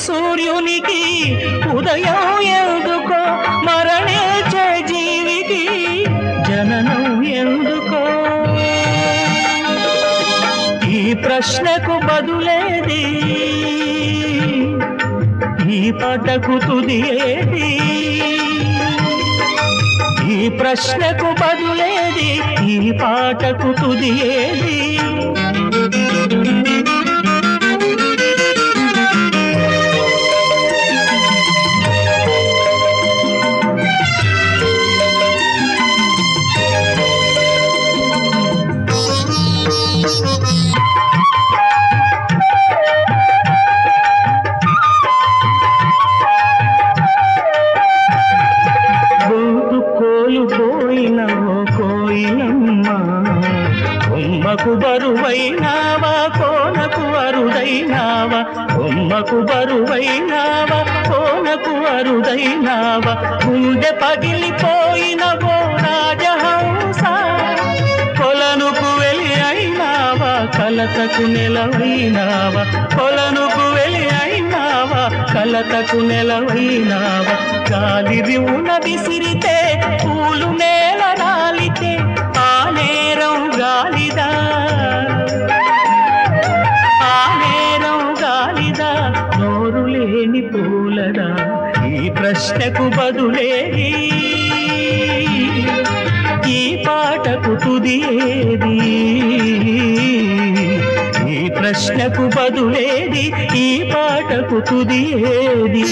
సూర్యునికి ఉదయం ఎందుకో, మరణించే జీవికి జననం ఎందుకో? ఈ ప్రశ్నకు బదులేది, ఈ పాటకు తుది ఏది? ఈ ప్రశ్నకు బదులేది, ఈ పాటకు తుది ఏది? కొమ్మకు బరువైనావా, కోనకు అరుదైనావా? కొమ్మకు బరువైనావా, కోనకు అరుదైనావా? గుండె పగిలిపోయినవో రాజహంస, కొలనుకు వెలి అయినావా, కలతకు నెలవైనావా? కొలనుకు వెలి అయినావా, కలతకు నెలవైనావా? గాలి రివున విసిరితే పూలు నేల రాలితే ఆ నేరం గాలిదా, ఆ నేరం గాలిదా, నోరు లేని పూలదా? ఈ ప్రశ్నకు బదులేది, ఈ పాటకు తుది ఏది? ఈ ప్రశ్నకు బదులేది, ఈ పాటకు తుది ఏది?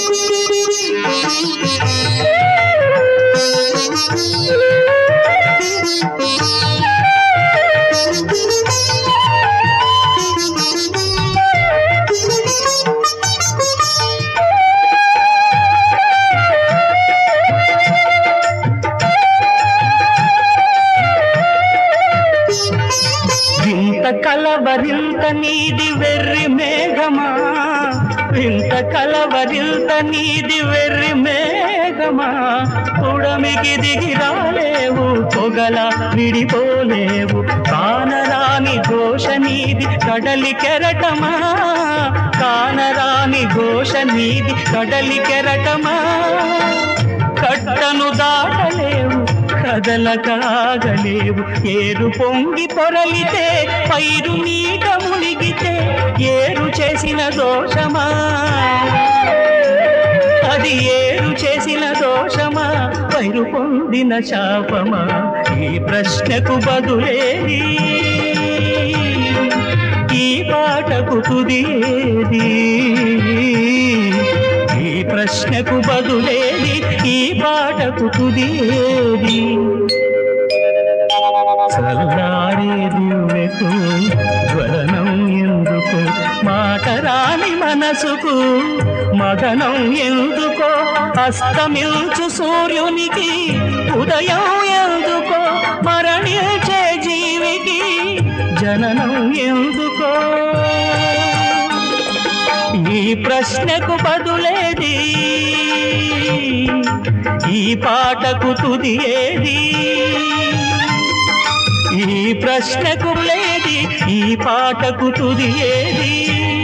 వింత కలవరింత నీది వెర్రి మేఘమా, వింత కలవరింత నీది వెర్రి మేఘమా? పుడమికి దిగి రాలేవు, పొగల విడిపోలేవు, కానరాని ఘోష నీది కడలి కెరటమా? కానరాని ఘోష నీది కడలి కెరటమా? కట్టను దాటలేవు, కదలకాగలేవు, ఏరు పొంగి పొరలితే పైరు నీట మునిగితే ఏరు చేసిన దోషమా? అది ఏరు చేసిన దోషమా, పైరు పొందిన శాపమా? ఈ ప్రశ్నకు బదులేది, ఈ పాటకు తుది ఏది? ఈ ప్రశ్నకు బదులేది, ఈ పాటకు తుది ఏది? చల్లారే దివ్వెకు జ్వలనం ఎందుకు, మాటరాని మనసుకు మదనం ఎందుకో? అస్తమించు సూర్యునికి ఉదయం ఎందుకో, మరణించే జీవికి జననం ఎందుకో? ఈ ప్రశ్నకు బదులేది, ఈ పాటకు తుది ఏది? ఈ ప్రశ్నకు లేది, ఈ పాటకు తుది ఏది?